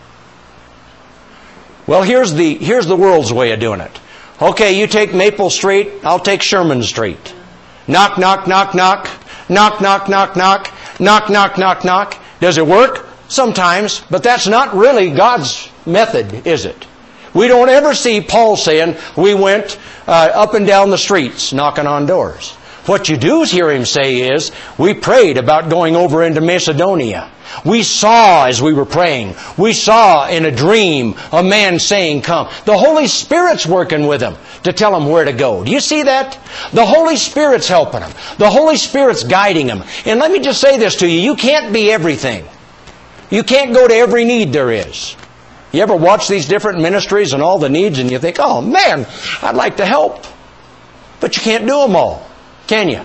[SPEAKER 1] Well, here's the world's way of doing it. Okay, you take Maple Street, I'll take Sherman Street. Knock, knock, knock, knock. Knock, knock, knock, knock. Knock, knock, knock, knock. Does it work? Sometimes, but that's not really God's method, is it? We don't ever see Paul saying, we went up and down the streets knocking on doors. What you do hear him say is, we prayed about going over into Macedonia. We saw as we were praying, we saw in a dream a man saying, come. The Holy Spirit's working with him to tell him where to go. Do you see that? The Holy Spirit's helping him. The Holy Spirit's guiding him. And let me just say this to you, you can't be everything. You can't go to every need there is. You ever watch these different ministries and all the needs and you think, oh man, I'd like to help. But you can't do them all, can you?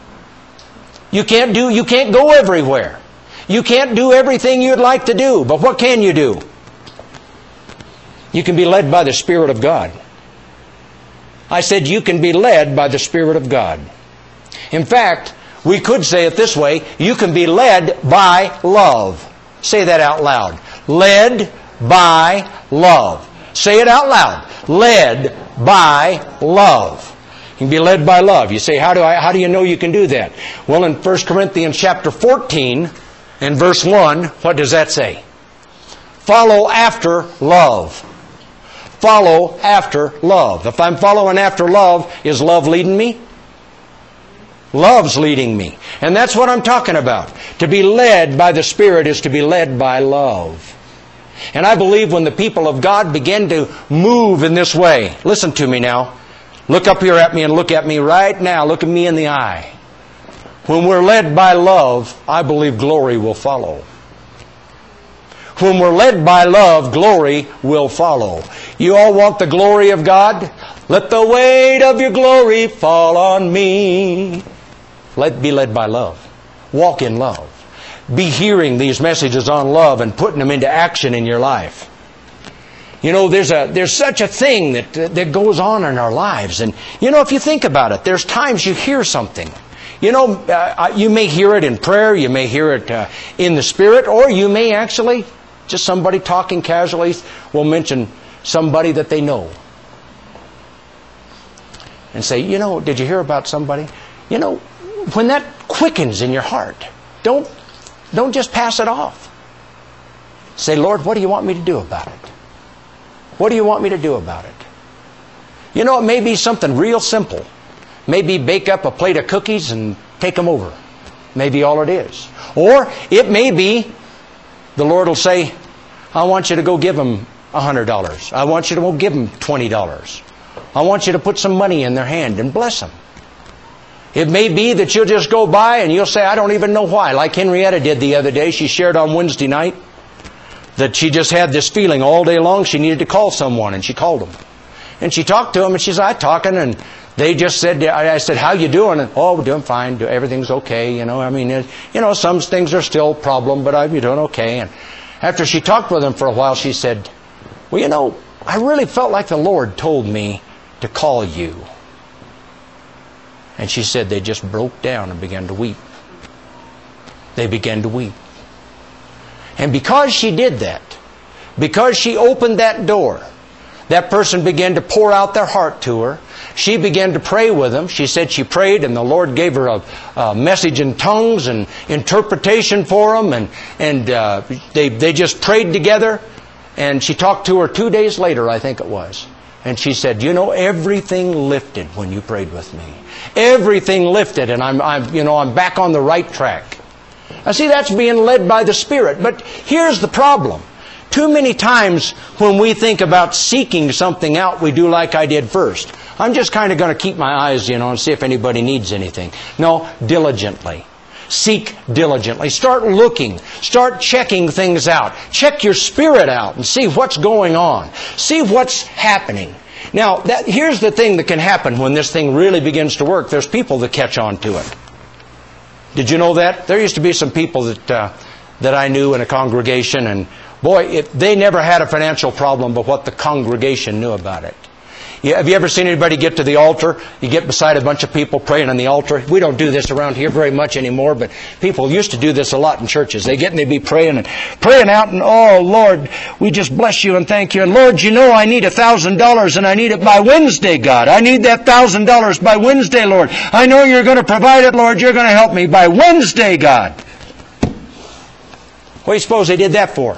[SPEAKER 1] You can't go everywhere. You can't do everything you'd like to do. But what can you do? You can be led by the Spirit of God. I said you can be led by the Spirit of God. In fact, we could say it this way, you can be led by love. Say that out loud. Led by love. Say it out loud. Led by love. You can be led by love. You say, how do you know you can do that? Well, in 1 Corinthians chapter 14 and verse 1, what does that say? Follow after love. Follow after love. If I'm following after love, is love leading me? Love's leading me. And that's what I'm talking about. To be led by the Spirit is to be led by love. And I believe when the people of God begin to move in this way, listen to me now. Look up here at me and look at me right now. Look at me in the eye. When we're led by love, I believe glory will follow. When we're led by love, glory will follow. You all want the glory of God? Let the weight of your glory fall on me. Be led by love. Walk in love. Be hearing these messages on love and putting them into action in your life. You know, there's such a thing that goes on in our lives. And, if you think about it, there's times you hear something. You may hear it in prayer, you may hear it in the Spirit, or you may actually, just somebody talking casually will mention somebody that they know. And say, did you hear about somebody? When that quickens in your heart, don't just pass it off. Say, Lord, what do you want me to do about it? What do you want me to do about it? It may be something real simple. Maybe bake up a plate of cookies and take them over. Maybe all it is. Or it may be the Lord will say, I want you to go give them $100. I want you to go give them $20. I want you to put some money in their hand and bless them. It may be that you'll just go by and you'll say, I don't even know why. Like Henrietta did the other day. She shared on Wednesday night that she just had this feeling all day long she needed to call someone, and she called them. And she talked to them, and she said, I'm talking, and they just said, I said, how you doing? And, oh, we're doing fine. Everything's okay. Some things are still a problem, but I'm doing okay. And after she talked with them for a while, she said, well, I really felt like the Lord told me to call you. And she said they just broke down and began to weep. They began to weep. And because she did that, because she opened that door, that person began to pour out their heart to her. She began to pray with them. She said she prayed and the Lord gave her a message in tongues and interpretation for them. And they just prayed together. And she talked to her 2 days later, I think it was. And she said, you know, everything lifted when you prayed with me. Everything lifted, and I'm back on the right track. Now see, that's being led by the Spirit. But here's the problem. Too many times when we think about seeking something out, we do like I did first. I'm just kind of going to keep my eyes, and see if anybody needs anything. No, diligently. Seek diligently. Start looking. Start checking things out. Check your spirit out and see what's going on. See what's happening. Now, here's the thing that can happen when this thing really begins to work. There's people that catch on to it. Did you know that? There used to be some people that I knew in a congregation, and boy, they never had a financial problem but what the congregation knew about it. Have you ever seen anybody get to the altar? You get beside a bunch of people praying on the altar. We don't do this around here very much anymore, but people used to do this a lot in churches. They get and they'd be praying out, and oh, Lord, we just bless you and thank you. And Lord, you know I need $1,000 and I need it by Wednesday, God. I need that $1,000 by Wednesday, Lord. I know you're going to provide it, Lord. You're going to help me by Wednesday, God. What do you suppose they did that for?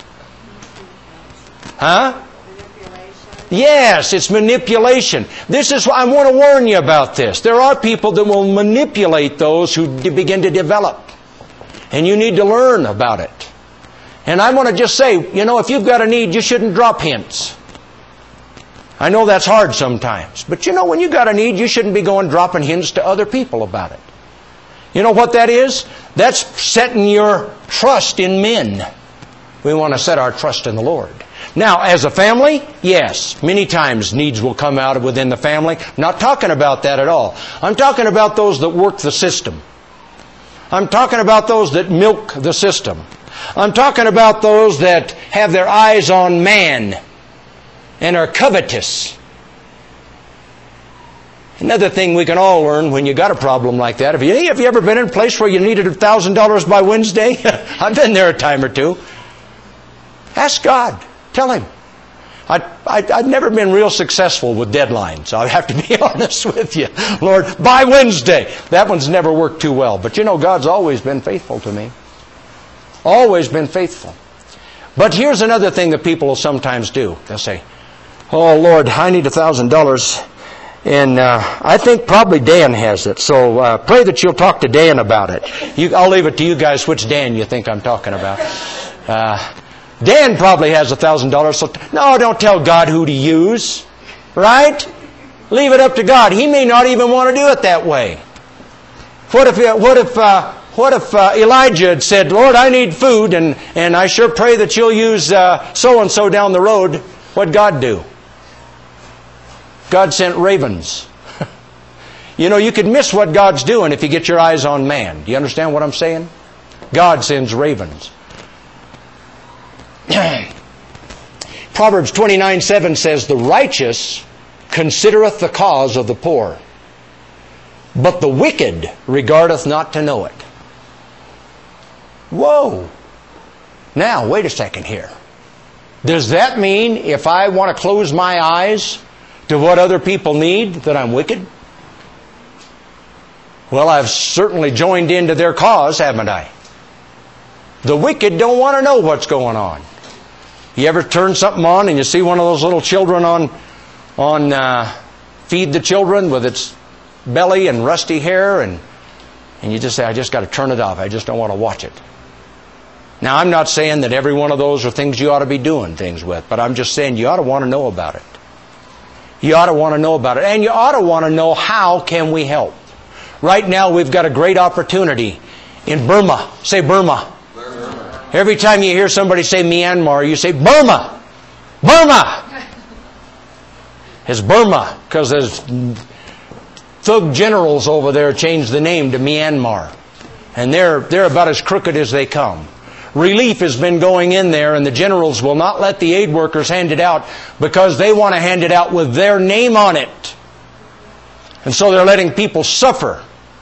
[SPEAKER 1] Huh? Yes, it's manipulation. This is why I want to warn you about this. There are people that will manipulate those who begin to develop. And you need to learn about it. And I want to just say, if you've got a need, you shouldn't drop hints. I know that's hard sometimes. But when you've got a need, you shouldn't be going dropping hints to other people about it. You know what that is? That's setting your trust in men. We want to set our trust in the Lord. Now, as a family, yes, many times needs will come out within the family. I'm not talking about that at all. I'm talking about those that work the system. I'm talking about those that milk the system. I'm talking about those that have their eyes on man and are covetous. Another thing we can all learn when you got a problem like that. Have you ever been in a place where you needed $1,000 by Wednesday? I've been there a time or two. Ask God. Tell Him. I've never been real successful with deadlines. I have to be honest with you. Lord, by Wednesday. That one's never worked too well. But God's always been faithful to me. Always been faithful. But here's another thing that people will sometimes do. They'll say, oh, Lord, I need $1,000. And I think probably Dan has it. So pray that you'll talk to Dan about it. I'll leave it to you guys which Dan you think I'm talking about. Dan probably has $1,000. So no, don't tell God who to use. Right? Leave it up to God. He may not even want to do it that way. What if Elijah had said, Lord, I need food, and I sure pray that you'll use so-and-so down the road. What'd God do? God sent ravens. You could miss what God's doing if you get your eyes on man. Do you understand what I'm saying? God sends ravens. Proverbs 29:7 says, the righteous considereth the cause of the poor, but the wicked regardeth not to know it. Whoa! Now, wait a second here. Does that mean if I want to close my eyes to what other people need, that I'm wicked? Well, I've certainly joined into their cause, haven't I? The wicked don't want to know what's going on. You ever turn something on and you see one of those little children on Feed the Children with its belly and rusty hair, and you just say, I just got to turn it off. I just don't want to watch it. Now, I'm not saying that every one of those are things you ought to be doing things with, but I'm just saying you ought to want to know about it. You ought to want to know about it. And you ought to want to know how can we help. Right now, we've got a great opportunity in Burma. Say Burma. Every time you hear somebody say Myanmar, you say Burma. Burma. It's Burma because there's thug generals over there changed the name to Myanmar. And they're about as crooked as they come. Relief has been going in there, and the generals will not let the aid workers hand it out because they want to hand it out with their name on it. And so they're letting people suffer.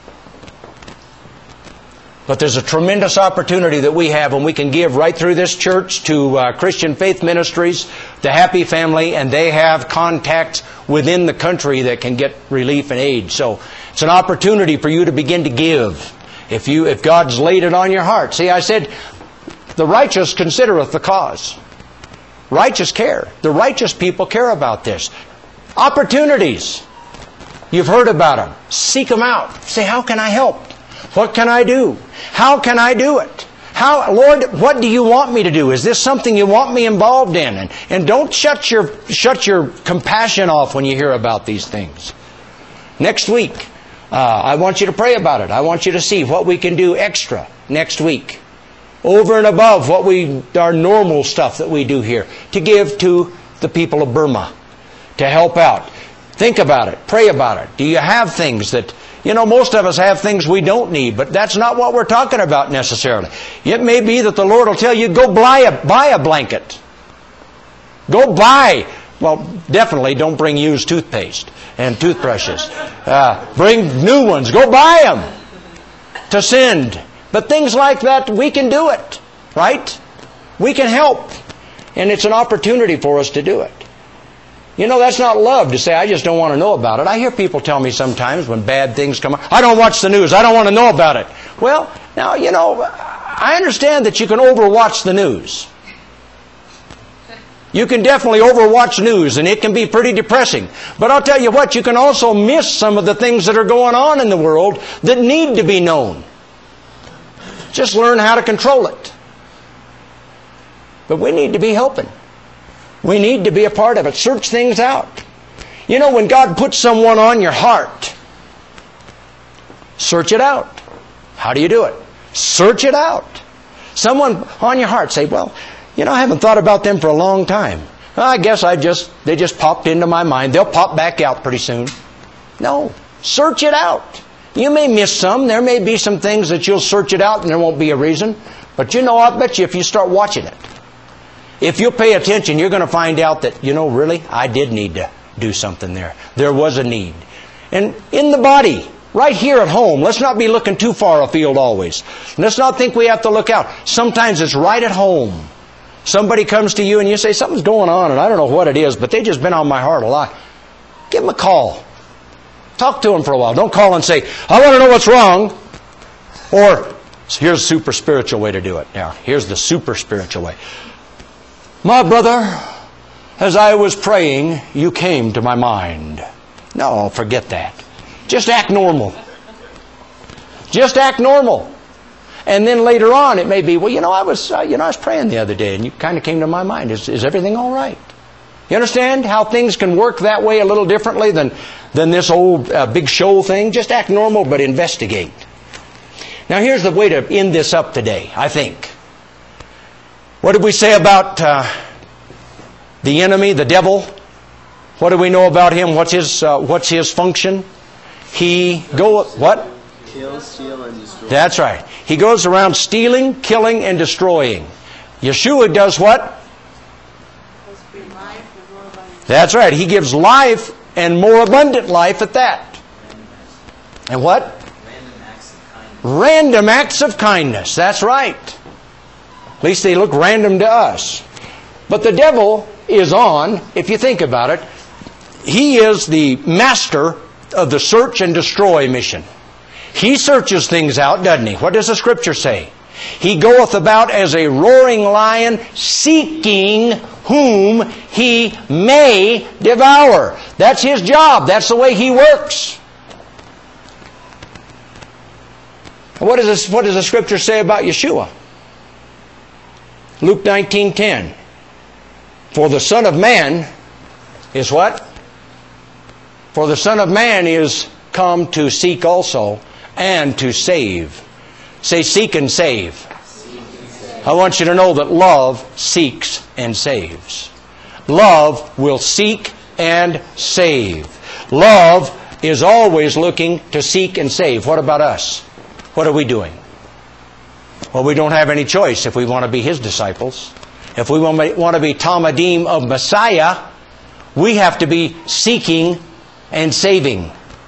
[SPEAKER 1] But there's a tremendous opportunity that we have when we can give right through this church to Christian Faith Ministries, the Happy Family, and they have contacts within the country that can get relief and aid. So it's an opportunity for you to begin to give if God's laid it on your heart. See, I said, the righteous considereth the cause. Righteous care. The righteous people care about this. Opportunities. You've heard about them. Seek them out. Say, how can I help? What can I do? How can I do it? Lord, what do you want me to do? Is this something you want me involved in? And don't shut your compassion off when you hear about these things. Next week, I want you to pray about it. I want you to see what we can do extra next week. Over and above our normal stuff that we do here. To give to the people of Burma. To help out. Think about it. Pray about it. Do you have things that... most of us have things we don't need, but that's not what we're talking about necessarily. It may be that the Lord will tell you, go buy a blanket. Go buy. Well, definitely don't bring used toothpaste and toothbrushes. Bring new ones. Go buy them to send. But things like that, we can do it. Right? We can help. And it's an opportunity for us to do it. That's not love to say, I just don't want to know about it. I hear people tell me sometimes when bad things come up, I don't watch the news, I don't want to know about it. Well, now, I understand that you can overwatch the news. You can definitely overwatch news, and it can be pretty depressing. But I'll tell you what, you can also miss some of the things that are going on in the world that need to be known. Just learn how to control it. But we need to be helping. We need to be a part of it. Search things out. When God puts someone on your heart, search it out. How do you do it? Search it out. Someone on your heart, say, well, I haven't thought about them for a long time. Well, I guess they just popped into my mind. They'll pop back out pretty soon. No. Search it out. You may miss some. There may be some things that you'll search it out and there won't be a reason. But I bet you if you start watching it, if you'll pay attention, you're going to find out that, really, I did need to do something there. There was a need. And in the body, right here at home, let's not be looking too far afield always. Let's not think we have to look out. Sometimes it's right at home. Somebody comes to you and you say, something's going on and I don't know what it is, but they've just been on my heart a lot. Give them a call. Talk to them for a while. Don't call and say, I want to know what's wrong. Or, here's the super spiritual way to do it. Now, here's the super spiritual way. My brother, as I was praying, you came to my mind. No, forget that. Just act normal. Just act normal. And then later on, it may be, well, I was praying the other day, and you kind of came to my mind. Is everything all right? You understand how things can work that way a little differently than this old big show thing? Just act normal, but investigate. Now, here's the way to end this up today, I think. What did we say about the enemy, the devil? What do we know about him? What's his function? He goes, what?
[SPEAKER 2] Kill, steal, and destroy.
[SPEAKER 1] That's right. He goes around stealing, killing, and destroying. Yeshua does what? That's right. He gives life and more abundant life at that. And what?
[SPEAKER 2] Random acts of kindness.
[SPEAKER 1] Random acts of kindness. That's right. At least they look random to us. But the devil is on, if you think about it, he is the master of the search and destroy mission. He searches things out, doesn't he? What does the Scripture say? He goeth about as a roaring lion, seeking whom he may devour. That's his job. That's the way he works. What does the Scripture say about Yeshua? Luke 19:10. For the Son of Man is what? For the Son of Man is come to seek also and to save. Say, seek and save. I want you to know that love seeks and saves. Love will seek and save. Love is always looking to seek and save. What about us? What are we doing? Well, we don't have any choice if we want to be His disciples. If we want to be Talmidim of Messiah, we have to be seeking and saving.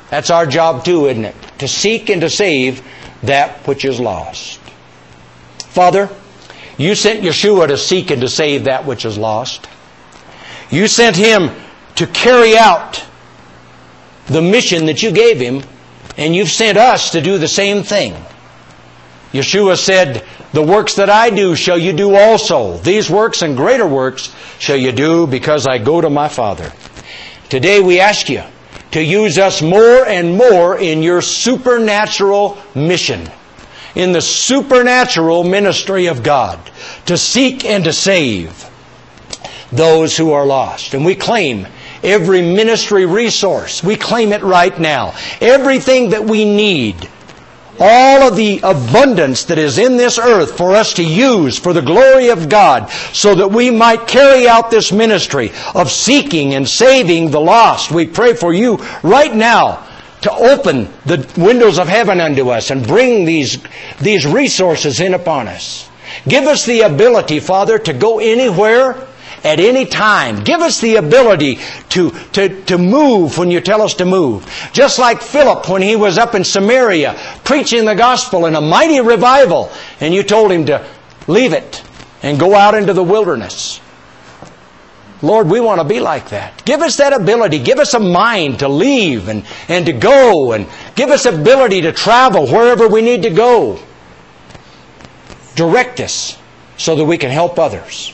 [SPEAKER 1] That's our job too, isn't it? To seek and to save that which is lost. Father, You sent Yeshua to seek and to save that which is lost. You sent Him to carry out the mission that You gave Him, and You've sent us to do the same thing. Yeshua said, "The works that I do shall you do also. These works and greater works shall you do, because I go to my Father." Today we ask You to use us more and more in Your supernatural mission, in the supernatural ministry of God, to seek and to save those who are lost. And we claim every ministry resource. We claim it right now. Everything that we need, all of the abundance that is in this earth for us to use for the glory of God, so that we might carry out this ministry of seeking and saving the lost. We pray for You right now to open the windows of heaven unto us and bring these resources in upon us. Give us the ability, Father, to go anywhere at any time. Give us the ability to move when You tell us to move. Just like Philip when he was up in Samaria preaching the gospel in a mighty revival, and You told him to leave it and go out into the wilderness. Lord, we want to be like that. Give us that ability. Give us a mind to leave and to go, and give us ability to travel wherever we need to go. Direct us so that we can help others.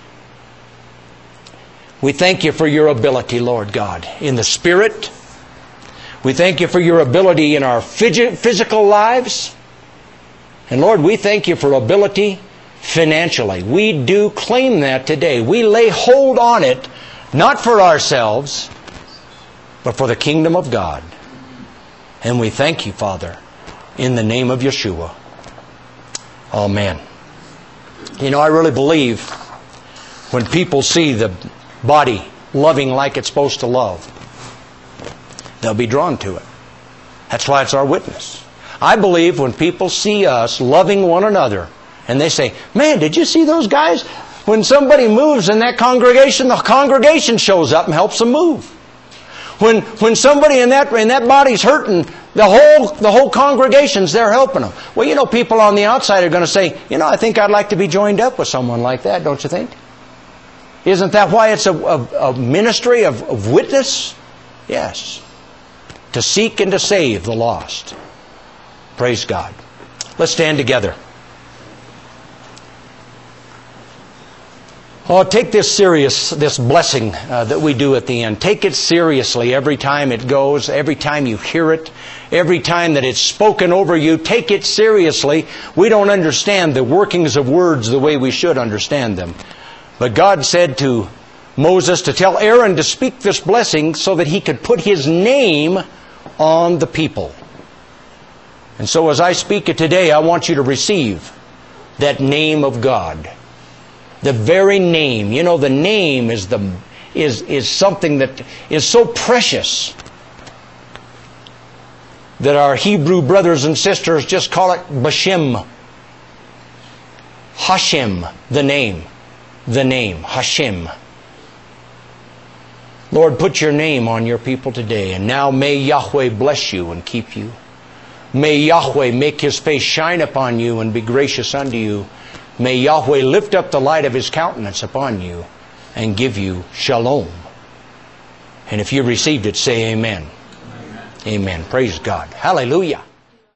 [SPEAKER 1] We thank You for Your ability, Lord God, in the Spirit. We thank You for Your ability in our physical lives. And Lord, we thank You for ability financially. We do claim that today. We lay hold on it, not for ourselves, but for the kingdom of God. And we thank You, Father, in the name of Yeshua. Amen. You know, I really believe when people see the body loving like it's supposed to love, they'll be drawn to it. That's why it's our witness. I believe when people see us loving one another, and they say, "Man, did you see those guys? When somebody moves in that congregation, the congregation shows up and helps them move. When somebody in that body's hurting, the whole congregation's there helping them." Well, you know, people on the outside are going to say, "You know, I think I'd like to be joined up with someone like that, don't you think?" Isn't that why it's a ministry of witness? Yes. To seek and to save the lost. Praise God. Let's stand together. Oh, take this serious, this blessing that we do at the end. Take it seriously every time it goes, every time you hear it, every time that it's spoken over you. Take it seriously. We don't understand the workings of words the way we should understand them. But God said to Moses to tell Aaron to speak this blessing so that he could put his name on the people. And so as I speak it today, I want you to receive that name of God. The very name. You know, the name is something that is so precious that our Hebrew brothers and sisters just call it Bashem. Hashem, the name. The name, Hashem. Lord, put Your name on Your people today. And now may Yahweh bless you and keep you. May Yahweh make His face shine upon you and be gracious unto you. May Yahweh lift up the light of His countenance upon you and give you shalom. And if you received it, say amen. Amen. Amen. Praise God. Hallelujah.